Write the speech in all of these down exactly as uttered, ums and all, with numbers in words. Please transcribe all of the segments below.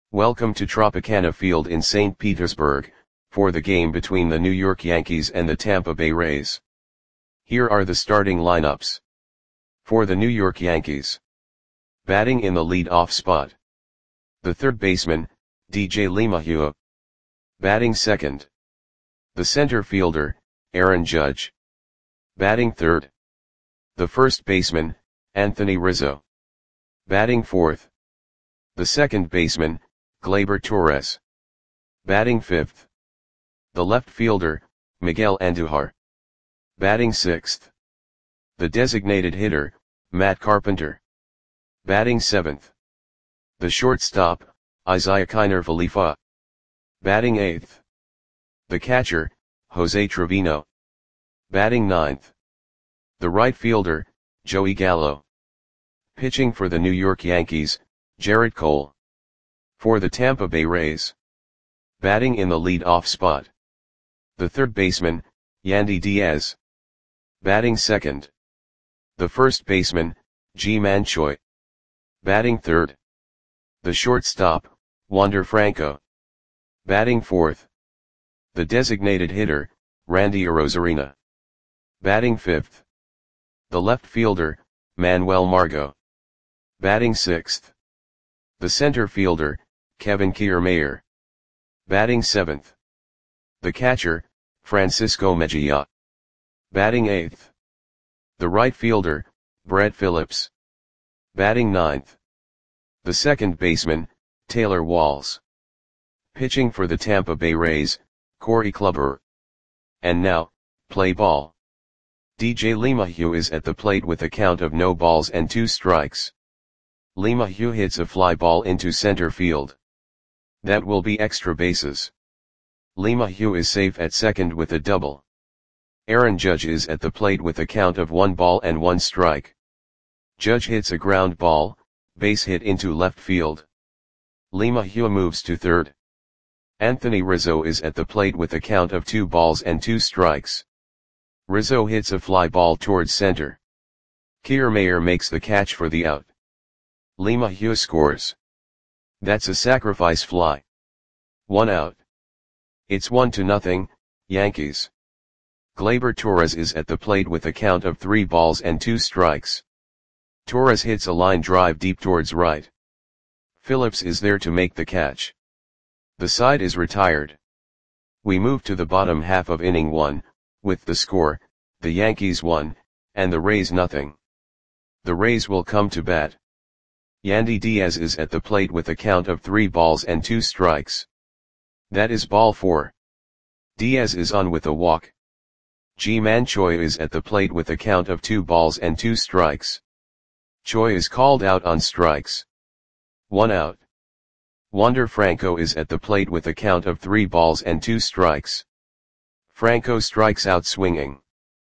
Welcome to Tropicana Field in Saint Petersburg, for the game between the New York Yankees and the Tampa Bay Rays. Here are the starting lineups. For the New York Yankees. Batting in the lead-off spot. The third baseman, D J LeMahieu. Batting second. The center fielder, Aaron Judge. Batting third. The first baseman, Anthony Rizzo. Batting fourth. The second baseman, Gleyber Torres. Batting fifth. The left fielder, Miguel Andujar. Batting sixth. The designated hitter, Matt Carpenter. Batting seventh. The shortstop, Isiah Kiner Falefa. Batting eighth. The catcher, Jose Trevino. Batting ninth. The right fielder, Joey Gallo. Pitching for the New York Yankees, Gerrit Cole. For the Tampa Bay Rays. Batting in the lead-off spot. The third baseman, Yandy Diaz. Batting second. The first baseman, Ji-Man Choi. Batting third. The shortstop, Wander Franco. Batting fourth. The designated hitter, Randy Arozarena. Batting fifth. The left fielder, Manuel Margot. Batting sixth. The center fielder, Kevin Kiermaier. Batting seventh. The catcher, Francisco Mejia. Batting eighth. The right fielder, Brett Phillips. Batting ninth. The second baseman, Taylor Walls. Pitching for the Tampa Bay Rays, Corey Kluber. And now, play ball. D J LeMahieu is at the plate with a count of no balls and two strikes. LeMahieu hits a fly ball into center field. That will be extra bases. LeMahieu is safe at second with a double. Aaron Judge is at the plate with a count of one ball and one strike. Judge hits a ground ball, base hit into left field. LeMahieu moves to third. Anthony Rizzo is at the plate with a count of two balls and two strikes. Rizzo hits a fly ball towards center. Kiermaier makes the catch for the out. LeMahieu scores. That's a sacrifice fly. One out. It's one to nothing, Yankees. Gleyber Torres is at the plate with a count of three balls and two strikes. Torres hits a line drive deep towards right. Phillips is there to make the catch. The side is retired. We move to the bottom half of inning one, with the score, the Yankees one, and the Rays nothing. The Rays will come to bat. Yandy Diaz is at the plate with a count of three balls and two strikes. That is ball four. Diaz is on with a walk. Ji-Man Choi is at the plate with a count of two balls and two strikes. Choi is called out on strikes. One out. Wander Franco is at the plate with a count of three balls and two strikes. Franco strikes out swinging.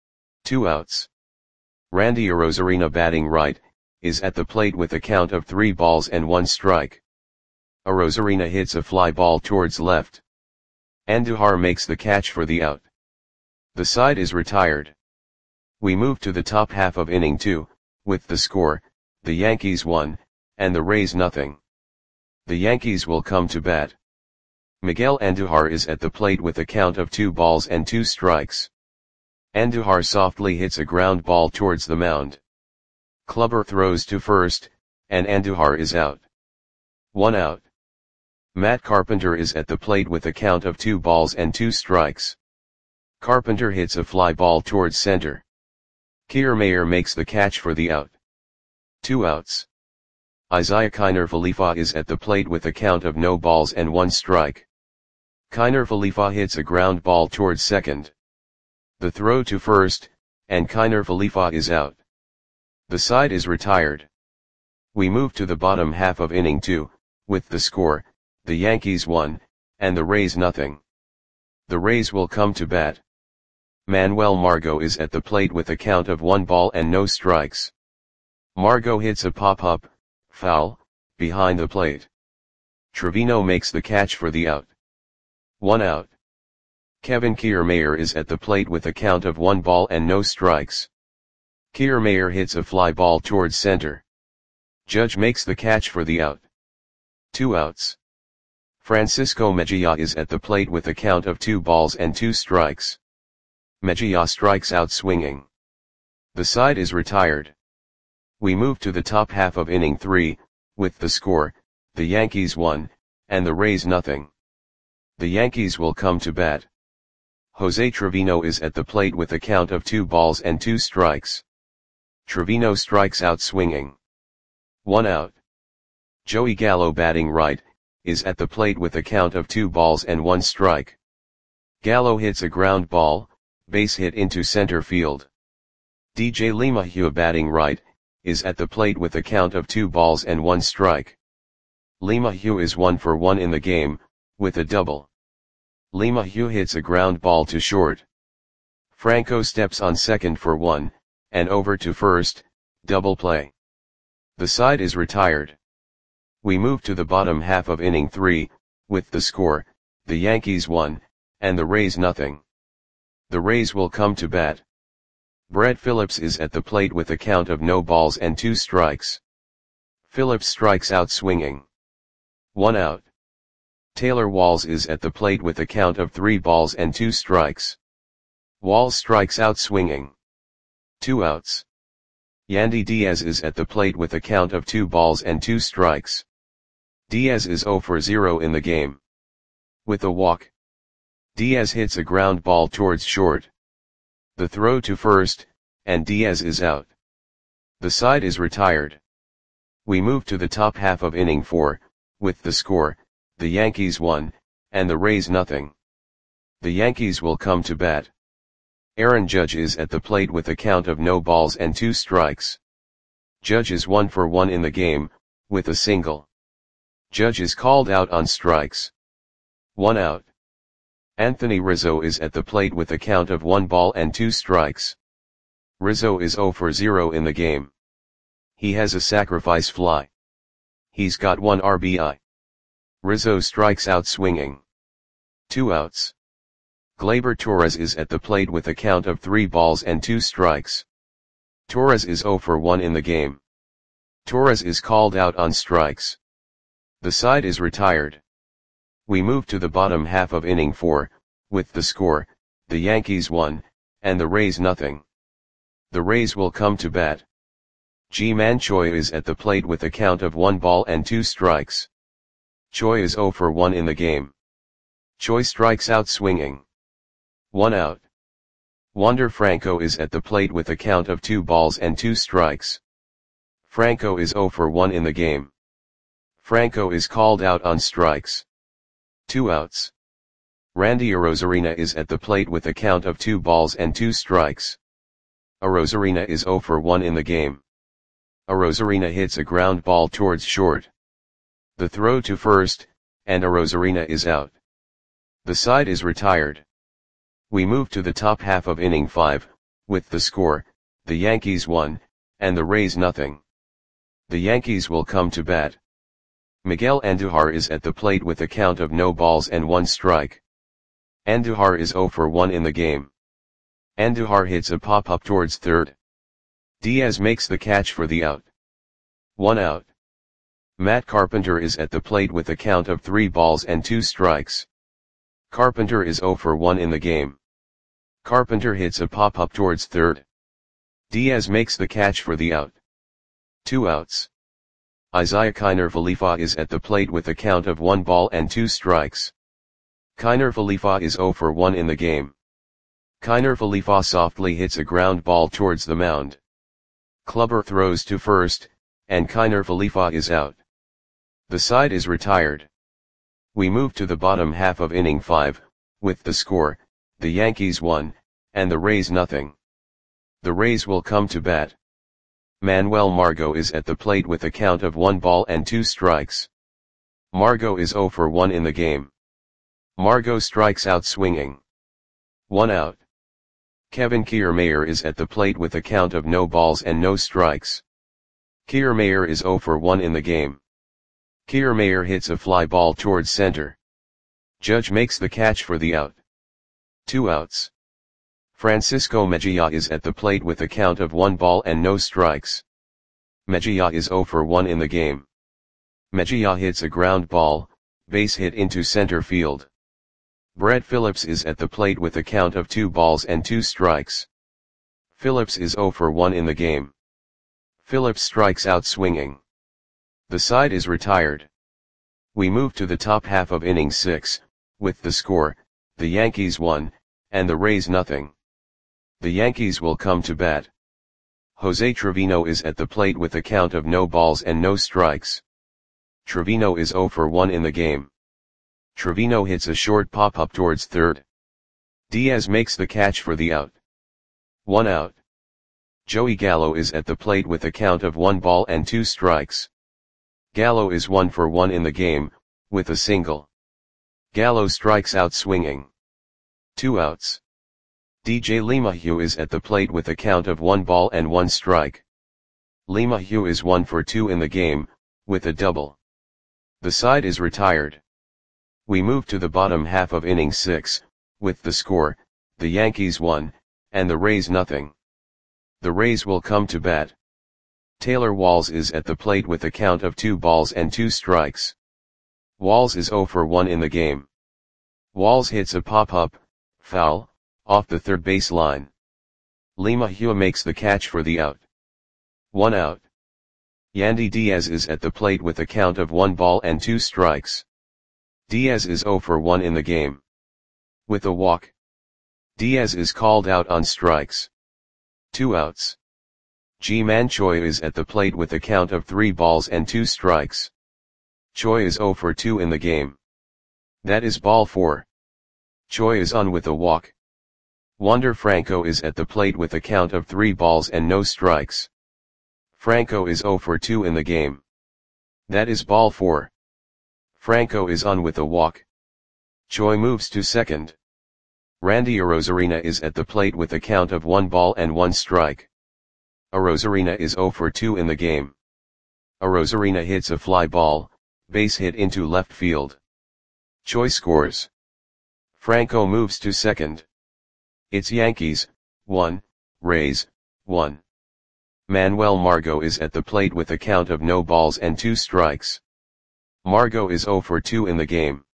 Two outs. Randy Arozarena batting right, is at the plate with a count of three balls and one strike. Arozarena hits a fly ball towards left. Andujar makes the catch for the out. The side is retired. We move to the top half of inning two, with the score, the Yankees one, and the Rays nothing. The Yankees will come to bat. Miguel Andujar is at the plate with a count of two balls and two strikes. Andujar softly hits a ground ball towards the mound. Kluber throws to first, and Andujar is out. One out. Matt Carpenter is at the plate with a count of two balls and two strikes. Carpenter hits a fly ball towards center. Kiermaier makes the catch for the out. Two outs. Isiah Kiner Falefa is at the plate with a count of no balls and one strike. Kiner Falefa hits a ground ball towards second. The throw to first, and Kiner Falefa is out. The side is retired. We move to the bottom half of inning two, with the score, the Yankees one, and the Rays nothing. The Rays will come to bat. Manuel Margot is at the plate with a count of one ball and no strikes. Margot hits a pop-up, foul, behind the plate. Trevino makes the catch for the out. One out. Kevin Kiermaier is at the plate with a count of one ball and no strikes. Kiermaier hits a fly ball towards center. Judge makes the catch for the out. Two outs. Francisco Mejia is at the plate with a count of two balls and two strikes. Mejia strikes out swinging. The side is retired. We move to the top half of inning three, with the score, the Yankees one, and the Rays nothing. The Yankees will come to bat. Jose Trevino is at the plate with a count of two balls and two strikes. Trevino strikes out swinging. One out. Joey Gallo, batting right, is at the plate with a count of two balls and one strike. Gallo hits a ground ball, base hit into center field. D J LeMahieu, batting right, is at the plate with a count of two balls and one strike. LeMahieu is one for one in the game, with a double. LeMahieu hits a ground ball to short. Franco steps on second for one, and over to first, double play. The side is retired. We move to the bottom half of inning three, with the score, the Yankees one, and the Rays nothing. The Rays will come to bat. Brett Phillips is at the plate with a count of no balls and two strikes. Phillips strikes out swinging. One out. Taylor Walls is at the plate with a count of three balls and two strikes. Walls strikes out swinging. Two outs. Yandy Diaz is at the plate with a count of two balls and two strikes. Diaz is zero for zero in the game. With a walk, Diaz hits a ground ball towards short. The throw to first, and Diaz is out. The side is retired. We move to the top half of inning four, with the score, the Yankees one, and the Rays nothing. The Yankees will come to bat. Aaron Judge is at the plate with a count of no balls and two strikes. Judge is one for one in the game, with a single. Judge is called out on strikes. One out. Anthony Rizzo is at the plate with a count of one ball and two strikes. Rizzo is zero for zero in the game. He has a sacrifice fly. He's got one R B I. Rizzo strikes out swinging. Two outs. Gleyber Torres is at the plate with a count of three balls and two strikes. Torres is zero for one in the game. Torres is called out on strikes. The side is retired. We move to the bottom half of inning four, with the score, the Yankees one, and the Rays nothing. The Rays will come to bat. Ji-Man Choi is at the plate with a count of one ball and two strikes. Choi is zero for one in the game. Choi strikes out swinging. One out. Wander Franco is at the plate with a count of two balls and two strikes. Franco is zero for one in the game. Franco is called out on strikes. Two outs. Randy Arozarena is at the plate with a count of two balls and two strikes. Arozarena is zero for one in the game. Arozarena hits a ground ball towards short. The throw to first, and Arozarena is out. The side is retired. We move to the top half of inning five, with the score, the Yankees one, and the Rays nothing. The Yankees will come to bat. Miguel Andujar is at the plate with a count of no balls and one strike. Andujar is zero for one in the game. Andujar hits a pop-up towards third. Diaz makes the catch for the out. One out. Matt Carpenter is at the plate with a count of three balls and two strikes. Carpenter is zero for one in the game. Carpenter hits a pop-up towards third. Diaz makes the catch for the out. Two outs. Isaiah Kiner Falefa is at the plate with a count of one ball and two strikes. Kiner Falefa is zero for one in the game. Kiner Falefa softly hits a ground ball towards the mound. Clubber throws to first, and Kiner Falefa is out. The side is retired. We move to the bottom half of inning five, with the score, the Yankees one, and the Rays nothing. The Rays will come to bat. Manuel Margot is at the plate with a count of one ball and two strikes. Margot is zero for one in the game. Margot strikes out swinging. One out. Kevin Kiermaier is at the plate with a count of no balls and no strikes. Kiermaier is zero for one in the game. Kiermaier hits a fly ball towards center. Judge makes the catch for the out. Two outs. Francisco Mejia is at the plate with a count of one ball and no strikes. Mejia is zero for one in the game. Mejia hits a ground ball, base hit into center field. Brett Phillips is at the plate with a count of two balls and two strikes. Phillips is zero for one in the game. Phillips strikes out swinging. The side is retired. We move to the top half of inning six, with the score, the Yankees one, and the Rays nothing. The Yankees will come to bat. Jose Trevino is at the plate with a count of no balls and no strikes. Trevino is zero for one in the game. Trevino hits a short pop-up towards third. Diaz makes the catch for the out. One out. Joey Gallo is at the plate with a count of one ball and two strikes. Gallo is one for one in the game, with a single. Gallo strikes out swinging. Two outs. D J LeMahieu is at the plate with a count of one ball and one strike. LeMahieu is one for two in the game, with a double. The side is retired. We move to the bottom half of inning six, with the score, the Yankees one, and the Rays nothing. The Rays will come to bat. Taylor Walls is at the plate with a count of two balls and two strikes. Walls is zero for one in the game. Walls hits a pop-up, foul, off the third base line. LeMahieu makes the catch for the out. One out. Yandy Diaz is at the plate with a count of one ball and two strikes. Diaz is zero for one in the game. With a walk. Diaz is called out on strikes. Two outs. Ji-Man Choi is at the plate with a count of three balls and two strikes. Choi is zero for two in the game. That is ball four. Choi is on with a walk. Wander Franco is at the plate with a count of three balls and no strikes. Franco is zero for two in the game. That is ball four. Franco is on with a walk. Choi moves to second. Randy Arozarena is at the plate with a count of one ball and one strike. Arozarena is zero for two in the game. Arozarena hits a fly ball, base hit into left field. Choi scores. Franco moves to second. It's Yankees, one, Rays, one. Manuel Margot is at the plate with a count of no balls and two strikes. Margot is zero for two in the game.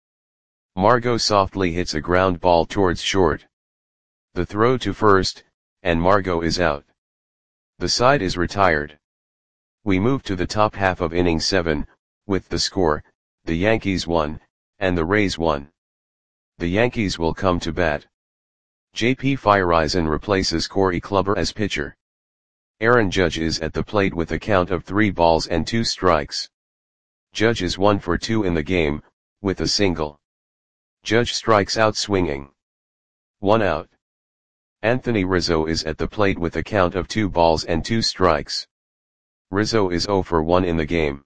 Margot softly hits a ground ball towards short. The throw to first, and Margot is out. The side is retired. We move to the top half of inning seven, with the score, the Yankees one, and the Rays one. The Yankees will come to bat. J P Feyereisen replaces Corey Kluber as pitcher. Aaron Judge is at the plate with a count of three balls and two strikes. Judge is one for two in the game, with a single. Judge strikes out swinging. One out. Anthony Rizzo is at the plate with a count of two balls and two strikes. Rizzo is zero for one in the game.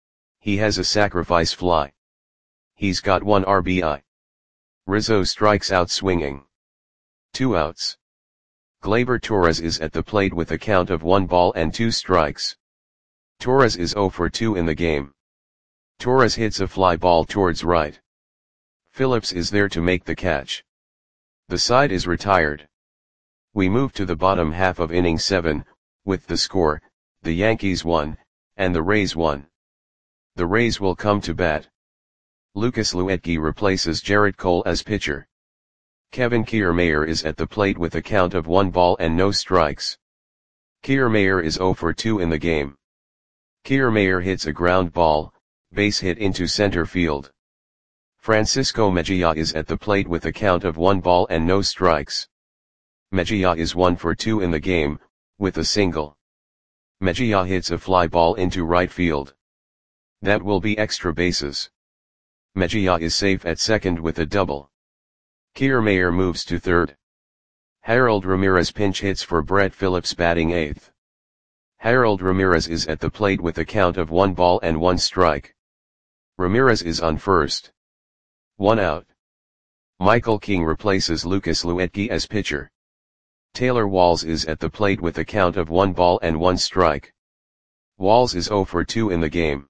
He has a sacrifice fly. He's got one R B I. Rizzo strikes out swinging. Two outs. Gleyber Torres is at the plate with a count of one ball and two strikes. Torres is zero for two in the game. Torres hits a fly ball towards right. Phillips is there to make the catch. The side is retired. We move to the bottom half of inning seven, with the score, the Yankees one, and the Rays one. The Rays will come to bat. Lucas Luetge replaces Jarrett Cole as pitcher. Kevin Kiermaier is at the plate with a count of one ball and no strikes. Kiermaier is zero for two in the game. Kiermaier hits a ground ball, base hit into center field. Francisco Mejia is at the plate with a count of one ball and no strikes. Mejia is one for two in the game, with a single. Mejia hits a fly ball into right field. That will be extra bases. Mejia is safe at second with a double. Kiermaier moves to third. Harold Ramirez pinch hits for Brett Phillips batting eighth. Harold Ramirez is at the plate with a count of one ball and one strike. Ramirez is on first. One out. Michael King replaces Lucas Luetge as pitcher. Taylor Walls is at the plate with a count of one ball and one strike. Walls is zero for two in the game.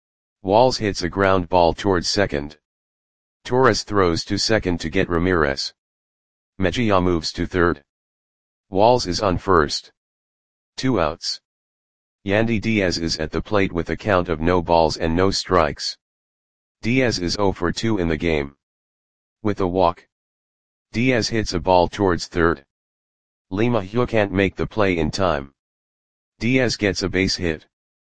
Walls hits a ground ball towards second. Torres throws to second to get Ramirez. Mejia moves to third. Walls is on first. Two outs. Yandy Diaz is at the plate with a count of no balls and no strikes. Diaz is zero for two in the game. With a walk, Diaz hits a ball towards third. LeMahieu can't make the play in time. Diaz gets a base hit.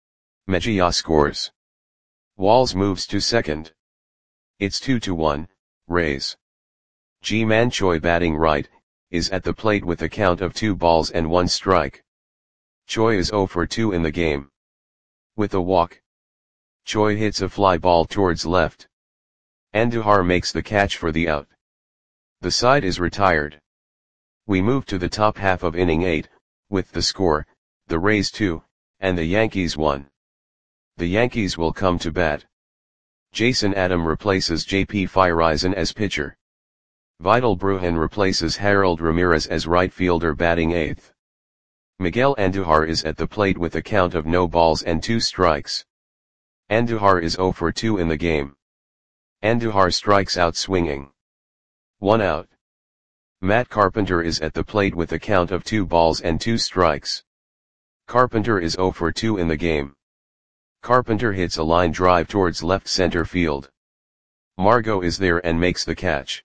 Mejia scores. Walls moves to second. It's two to one, Rays. Ji-Man Choi, batting right, is at the plate with a count of two balls and one strike. Choi is zero for two in the game. With a walk, Choi hits a fly ball towards left. Andujar makes the catch for the out. The side is retired. We move to the top half of inning eight, with the score, the Rays two, and the Yankees one. The Yankees will come to bat. Jason Adam replaces J P Feyereisen as pitcher. Vidal Brujan replaces Harold Ramirez as right fielder, batting eighth. Miguel Andujar is at the plate with a count of no balls and two strikes. Andujar is zero for two in the game. Andujar strikes out swinging. One out. Matt Carpenter is at the plate with a count of two balls and two strikes. Carpenter is zero for two in the game. Carpenter hits a line drive towards left center field. Margot is there and makes the catch.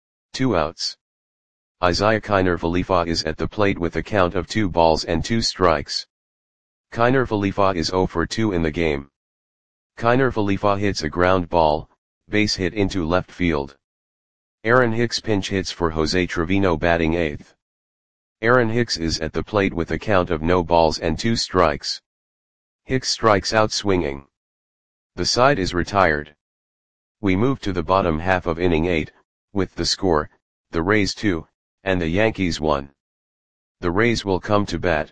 Two outs. Isiah Kiner Falefa is at the plate with a count of two balls and two strikes. Kiner Falefa is zero for two in the game. Kiner Falefa hits a ground ball, base hit into left field. Aaron Hicks pinch hits for Jose Trevino, batting eighth. Aaron Hicks is at the plate with a count of no balls and two strikes. Hicks strikes out swinging. The side is retired. We move to the bottom half of inning eight, with the score, the Rays two, and the Yankees one. The Rays will come to bat.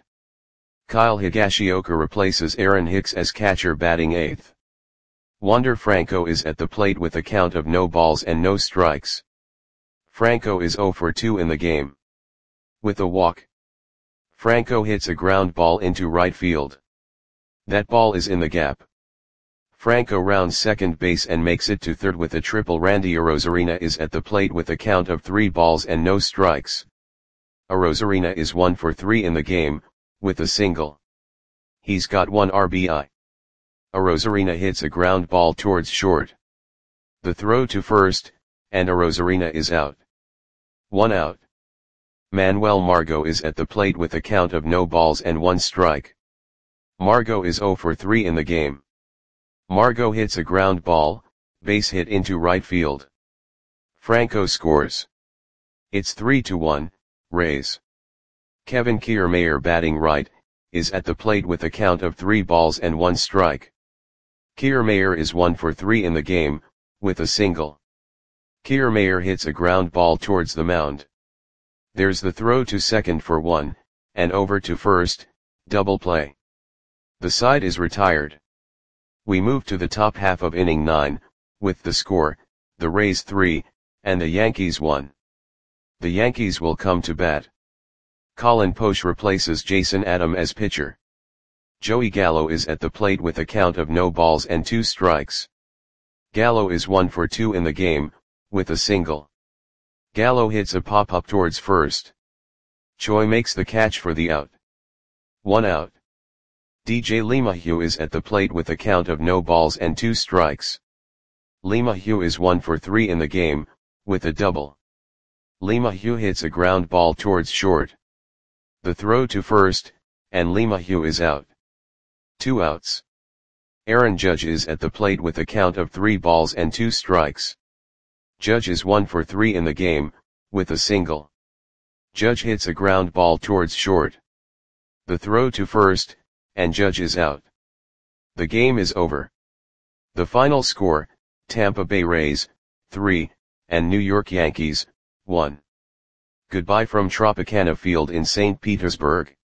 Kyle Higashioka replaces Aaron Hicks as catcher, batting eighth. Wander Franco is at the plate with a count of no balls and no strikes. Franco is zero for two in the game. With a walk, Franco hits a ground ball into right field. That ball is in the gap. Franco rounds second base and makes it to third with a triple. Randy Arozarena is at the plate with a count of three balls and no strikes. Arozarena is one for three in the game, with a single. He's got one R B I. Arozarena hits a ground ball towards short. The throw to first, and Arozarena is out. One out. Manuel Margot is at the plate with a count of no balls and one strike. Margot is zero for three in the game. Margot hits a ground ball, base hit into right field. Franco scores. It's three to one, Rays. Kevin Kiermaier, batting right, is at the plate with a count of three balls and one strike. Kiermaier is one for three in the game, with a single. Kiermaier hits a ground ball towards the mound. There's the throw to second for one, and over to first, double play. The side is retired. We move to the top half of inning nine, with the score, the Rays three, and the Yankees one. The Yankees will come to bat. Colin Poche replaces Jason Adam as pitcher. Joey Gallo is at the plate with a count of no balls and two strikes. Gallo is one for two in the game, with a single. Gallo hits a pop-up towards first. Choi makes the catch for the out. One out. D J LeMahieu is at the plate with a count of no balls and two strikes. LeMahieu is one for three in the game, with a double. LeMahieu hits a ground ball towards short. The throw to first, and LeMahieu is out. Two outs. Aaron Judge is at the plate with a count of three balls and two strikes. Judge is one for three in the game, with a single. Judge hits a ground ball towards short. The throw to first, and Judge is out. The game is over. The final score, Tampa Bay Rays, three, and New York Yankees, one. Goodbye from Tropicana Field in Saint Petersburg.